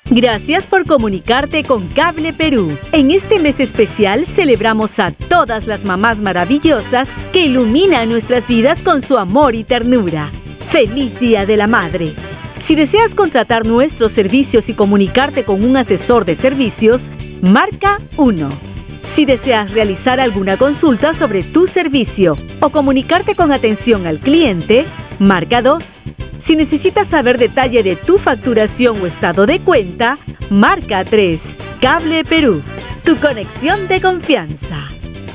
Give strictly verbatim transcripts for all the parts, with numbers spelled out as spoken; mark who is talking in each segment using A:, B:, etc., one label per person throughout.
A: Gracias por comunicarte con Cable Perú. En este mes especial celebramos a todas las mamás maravillosas que iluminan nuestras vidas con su amor y ternura. ¡Feliz Día de la Madre! Si deseas contratar nuestros servicios y comunicarte con un asesor de servicios, marca uno. Si deseas realizar alguna consulta sobre tu servicio o comunicarte con atención al cliente, marca dos. Si necesitas saber detalle de tu facturación o estado de cuenta, marca tres. Cable Perú, tu conexión de confianza.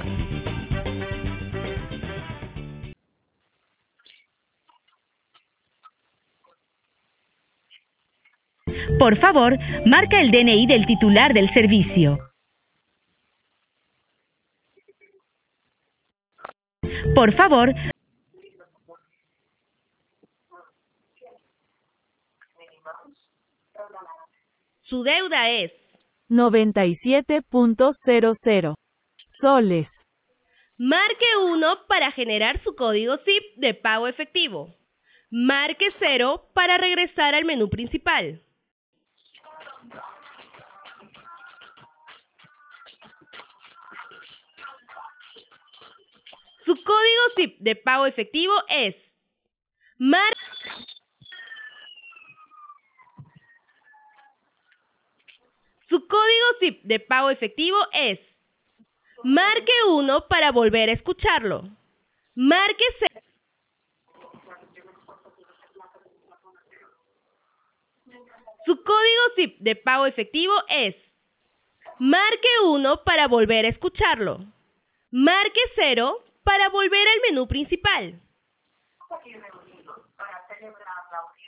A: Por favor, marca el D N I del titular del servicio. Por favor, su deuda es
B: noventa y siete punto cero cero soles.
C: Marque uno para generar su código S I P de pago efectivo. Marque cero para regresar al menú principal. Su código S I P de pago efectivo es Mar Su código S I P de pago efectivo es Marque uno para volver a escucharlo. Marque cero. Su código S I P de pago efectivo es Marque uno para volver a escucharlo. Marque cero para volver al menú principal.